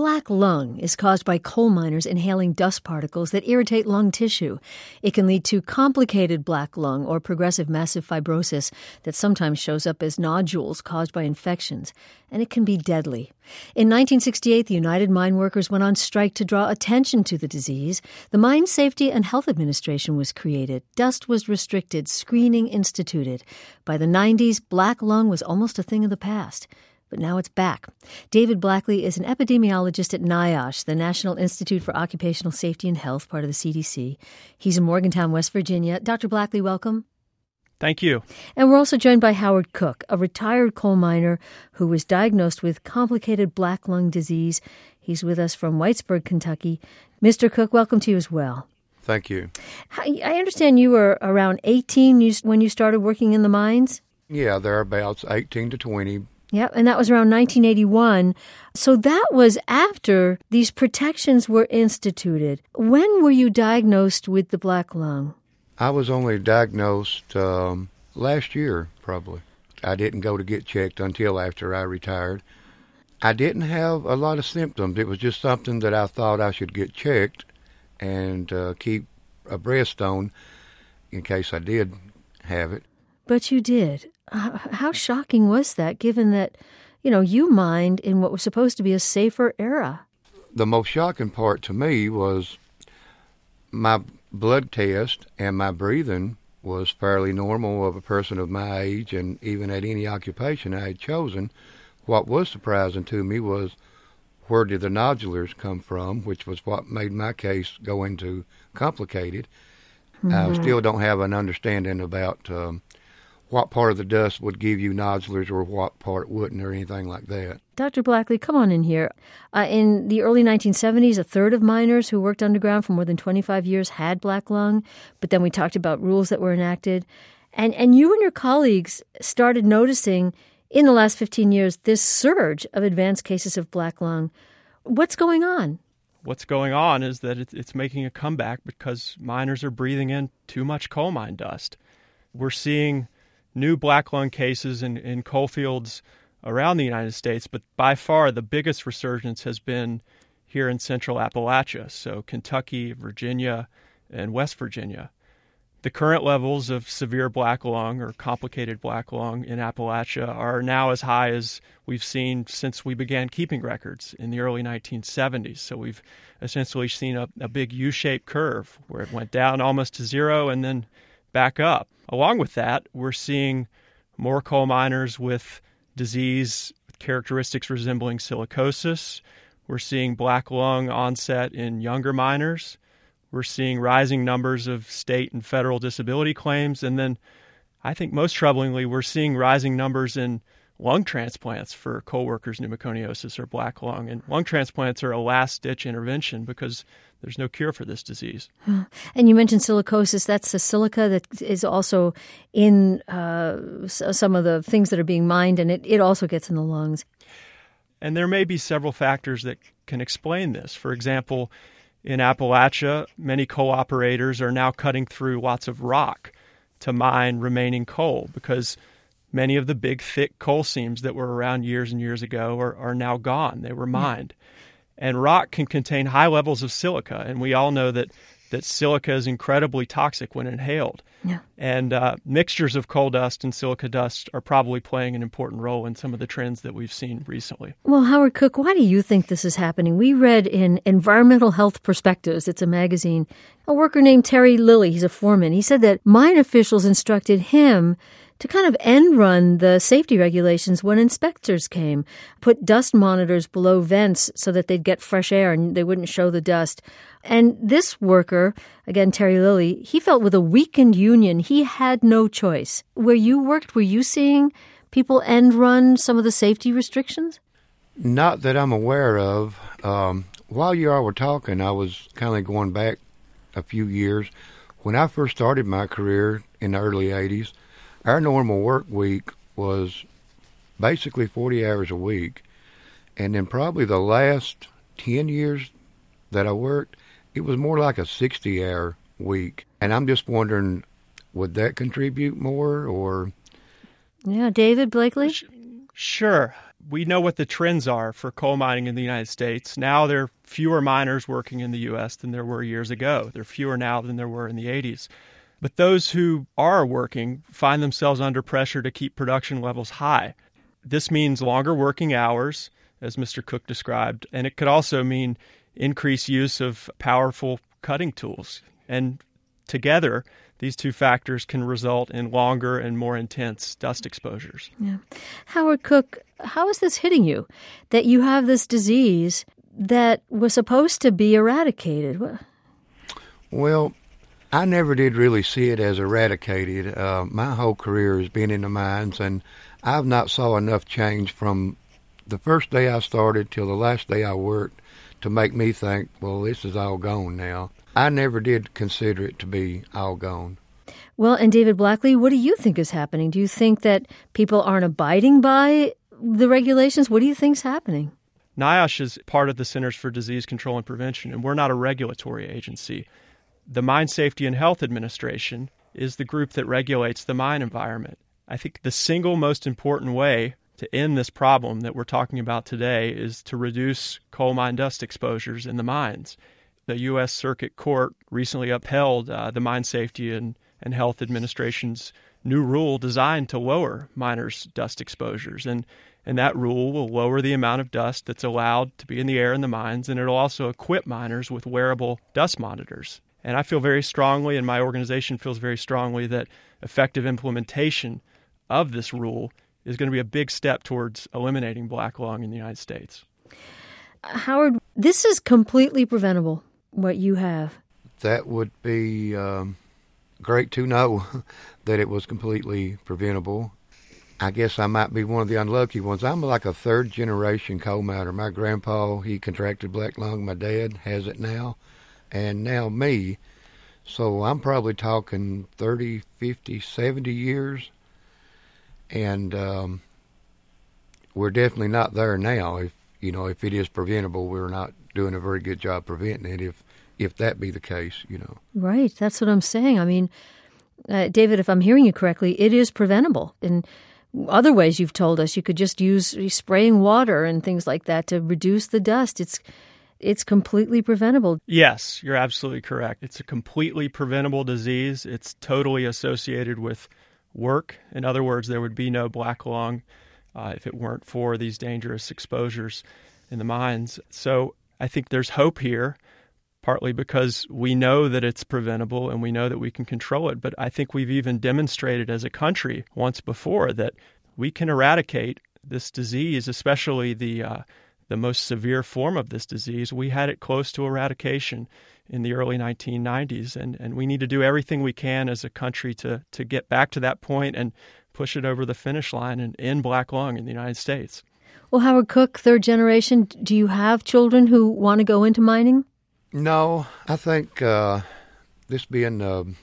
black lung is caused by coal miners inhaling dust particles that irritate lung tissue. It can lead to complicated black lung or progressive massive fibrosis that sometimes shows up as nodules caused by infections, and it can be deadly. In 1968, the United Mine Workers went on strike to draw attention to the disease. The Mine Safety and Health Administration was created. Dust was restricted, screening instituted. By the 90s, black lung was almost a thing of the past. But now it's back. David Blackley is an epidemiologist at NIOSH, the National Institute for Occupational Safety and Health, part of the CDC. He's in Morgantown, West Virginia. Dr. Blackley, welcome. Thank you. And we're also joined by Howard Cook, a retired coal miner who was diagnosed with complicated black lung disease. He's with us from Whitesburg, Kentucky. Mr. Cook, welcome to you as well. Thank you. I understand you were around 18 when you started working in the mines? Yeah, thereabouts, 18 to 20. Yep, and that was around 1981. So that was after these protections were instituted. When were you diagnosed with the black lung? I was only diagnosed last year, probably. I didn't go to get checked until after I retired. I didn't have a lot of symptoms. It was just something that I thought I should get checked and keep abreast on in case I did have it. But you did. How shocking was that, given that, you mined in what was supposed to be a safer era? The most shocking part to me was my blood test and my breathing was fairly normal of a person of my age and even at any occupation I had chosen. What was surprising to me was where did the nodulars come from, which was what made my case go into complicated. Mm-hmm. I still don't have an understanding about what part of the dust would give you nodulars or what part wouldn't or anything like that. Dr. Blackley, come on in here. In the early 1970s, a third of miners who worked underground for more than 25 years had black lung, but then we talked about rules that were enacted. And you and your colleagues started noticing in the last 15 years this surge of advanced cases of black lung. What's going on? What's going on is that it's making a comeback because miners are breathing in too much coal mine dust. We're seeing new black lung cases in coal fields around the United States, but by far the biggest resurgence has been here in central Appalachia, so Kentucky, Virginia, and West Virginia. The current levels of severe black lung or complicated black lung in Appalachia are now as high as we've seen since we began keeping records in the early 1970s. So we've essentially seen a big U-shaped curve where it went down almost to zero and then back up. Along with that, we're seeing more coal miners with disease characteristics resembling silicosis. We're seeing black lung onset in younger miners. We're seeing rising numbers of state and federal disability claims. And then I think most troublingly, we're seeing rising numbers in lung transplants for coal workers' pneumoconiosis or black lung. And lung transplants are a last-ditch intervention because there's no cure for this disease. And you mentioned silicosis. That's the silica that is also in some of the things that are being mined, and it also gets in the lungs. And there may be several factors that can explain this. For example, in Appalachia, many coal operators are now cutting through lots of rock to mine remaining coal because many of the big, thick coal seams that were around years and years ago are now gone. They were mined. Yeah. And rock can contain high levels of silica, and we all know that silica is incredibly toxic when inhaled. Yeah. And mixtures of coal dust and silica dust are probably playing an important role in some of the trends that we've seen recently. Well, Howard Cook, why do you think this is happening? We read in Environmental Health Perspectives, it's a magazine, a worker named Terry Lilly, he's a foreman. He said that mine officials instructed him to kind of end run the safety regulations when inspectors came, put dust monitors below vents so that they'd get fresh air and they wouldn't show the dust. And this worker, again, Terry Lilly, he felt with a weakened union, he had no choice. Where you worked, were you seeing people end run some of the safety restrictions? Not that I'm aware of. While you all were talking, I was kind of going back a few years. When I first started my career in the early 80s, our normal work week was basically 40 hours a week. And then probably the last 10 years that I worked, it was more like a 60-hour week. And I'm just wondering, would that contribute more or? Yeah, David Blackley? Sure. we know what the trends are for coal mining in the United States. Now there are fewer miners working in the U.S. than there were years ago. There are fewer now than there were in the 80s. But those who are working find themselves under pressure to keep production levels high. This means longer working hours, as Mr. Cook described, and it could also mean increased use of powerful cutting tools. And together, these two factors can result in longer and more intense dust exposures. Yeah. Howard Cook, how is this hitting you, that you have this disease that was supposed to be eradicated? Well, I never did really see it as eradicated. My whole career has been in the mines, and I've not saw enough change from the first day I started till the last day I worked to make me think, well, this is all gone now. I never did consider it to be all gone. Well, and David Blackley, what do you think is happening? Do you think that people aren't abiding by the regulations? What do you think's happening? NIOSH is part of the Centers for Disease Control and Prevention, and we're not a regulatory agency. The Mine Safety and Health Administration is the group that regulates the mine environment. I think the single most important way to end this problem that we're talking about today is to reduce coal mine dust exposures in the mines. The U.S. Circuit Court recently upheld the Mine Safety and Health Administration's new rule designed to lower miners' dust exposures. And that rule will lower the amount of dust that's allowed to be in the air in the mines, and it'll also equip miners with wearable dust monitors. And I feel very strongly, and my organization feels very strongly, that effective implementation of this rule is going to be a big step towards eliminating black lung in the United States. Howard, this is completely preventable, what you have. That would be great to know that it was completely preventable. I guess I might be one of the unlucky ones. I'm like a third-generation coal miner. My grandpa, he contracted black lung. My dad has it now, and now me. So I'm probably talking 30, 50, 70 years. And we're definitely not there now. If it is preventable, we're not doing a very good job preventing it, if that be the case, Right. That's what I'm saying. I mean, David, if I'm hearing you correctly, it is preventable. In other ways you've told us, you could just use spraying water and things like that to reduce the dust. It's completely preventable. Yes, you're absolutely correct. It's a completely preventable disease. It's totally associated with work. In other words, there would be no black lung if it weren't for these dangerous exposures in the mines. So I think there's hope here, partly because we know that it's preventable and we know that we can control it. But I think we've even demonstrated as a country once before that we can eradicate this disease, especially the most severe form of this disease. We had it close to eradication in the early 1990s, and we need to do everything we can as a country to get back to that point and push it over the finish line and end black lung in the United States. Well, Howard Cook, third generation, do you have children who want to go into mining? No, I think this being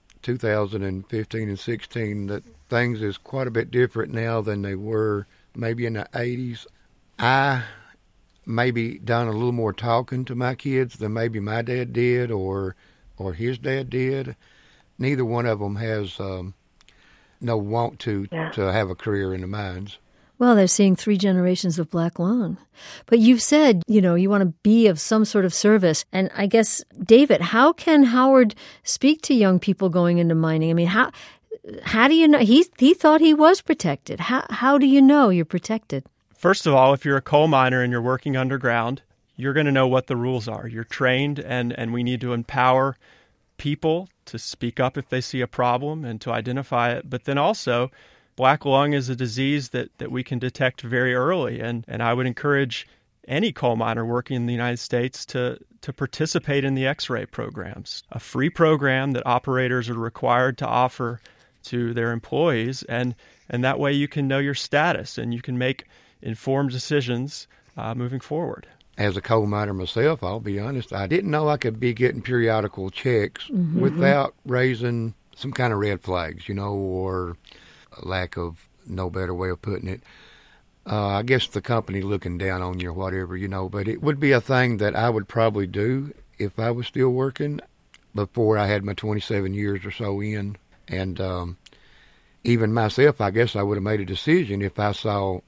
2015 and 16, that things is quite a bit different now than they were maybe in the 80s. I maybe done a little more talking to my kids than maybe my dad did or his dad did. Neither one of them has no want to have a career in the mines. Well, they're seeing 3 generations of black lung. But you've said, you want to be of some sort of service. And I guess, David, how can Howard speak to young people going into mining? I mean, how do you know? He thought he was protected. How do you know you're protected? First of all, if you're a coal miner and you're working underground, you're going to know what the rules are. You're trained, and we need to empower people to speak up if they see a problem and to identify it. But then also, black lung is a disease that we can detect very early, and I would encourage any coal miner working in the United States to participate in the X-ray programs, a free program that operators are required to offer to their employees, and that way you can know your status and you can make informed decisions moving forward. As a coal miner myself, I'll be honest, I didn't know I could be getting periodical checks without raising some kind of red flags, or a lack of no better way of putting it. I guess the company looking down on you or whatever, but it would be a thing that I would probably do if I was still working before I had my 27 years or so in. And even myself, I guess I would have made a decision if I saw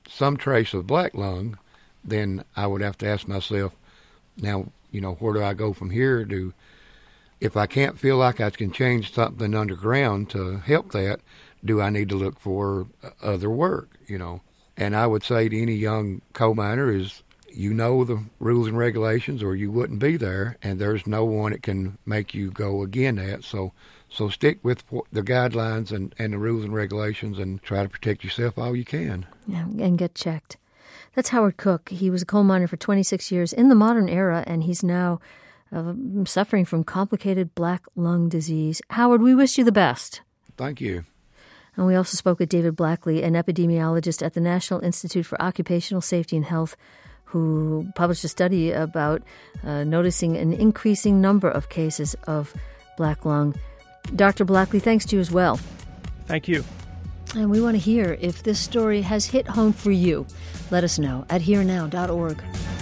some trace of black lung, then I would have to ask myself, now, where do I go from here? If I can't feel like I can change something underground to help that, do I need to look for other work, And I would say to any young coal miner is, the rules and regulations or you wouldn't be there, and there's no one that can make you go again that. So stick with the guidelines and the rules and regulations and try to protect yourself all you can. Yeah, and get checked. That's Howard Cook. He was a coal miner for 26 years in the modern era, and he's now suffering from complicated black lung disease. Howard, we wish you the best. Thank you. And we also spoke with David Blackley, an epidemiologist at the National Institute for Occupational Safety and Health, who published a study about noticing an increasing number of cases of black lung. Dr. Blackley, thanks to you as well. Thank you. And we want to hear if this story has hit home for you. Let us know at herenow.org.